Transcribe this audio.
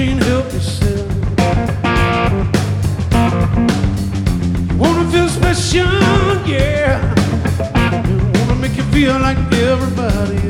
can't help yourself. You wanna feel special, yeah. You wanna make you feel like everybody